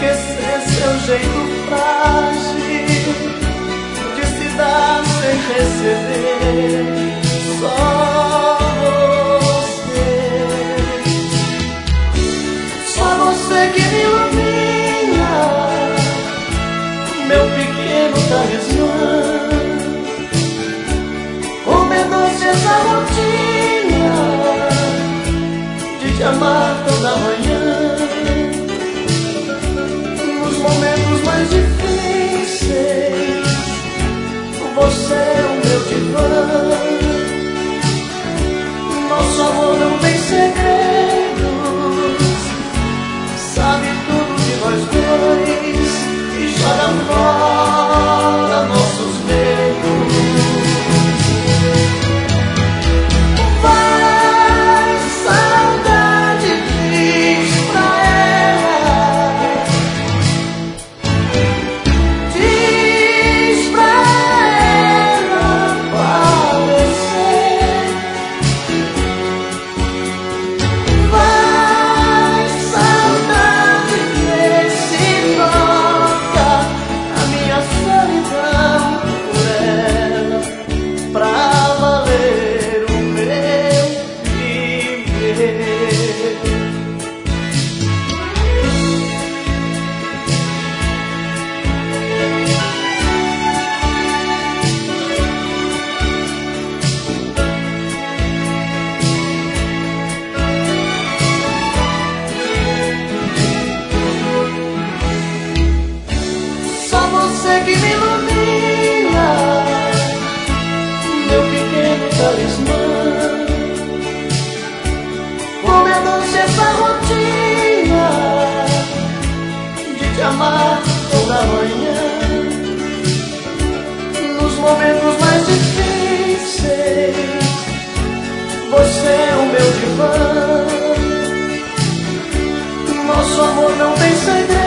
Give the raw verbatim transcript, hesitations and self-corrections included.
esquecer seu jeito frágil de se dar sem receber. Só você, só você que me ilumina, meu pequeno talismã. Como é doce essa rotina de te amar toda manhã. Nos momentos mais difíceis, você é o meu divã. Nosso amor não tem segredos, sabe tudo de nós dois e joga fora nossos medos. Vai, saudade, diz pra ela, diz pra ela falecer. Vai, saudade, vê se toca a minha solidão por ela, pra valer o meu viver. Só você que me ilumina, meu pequeno talismã. Como é doce essa rotina de te amar toda manhã. Nos momentos mais difíceis, você é o meu divã. Nosso amor não tem segredo,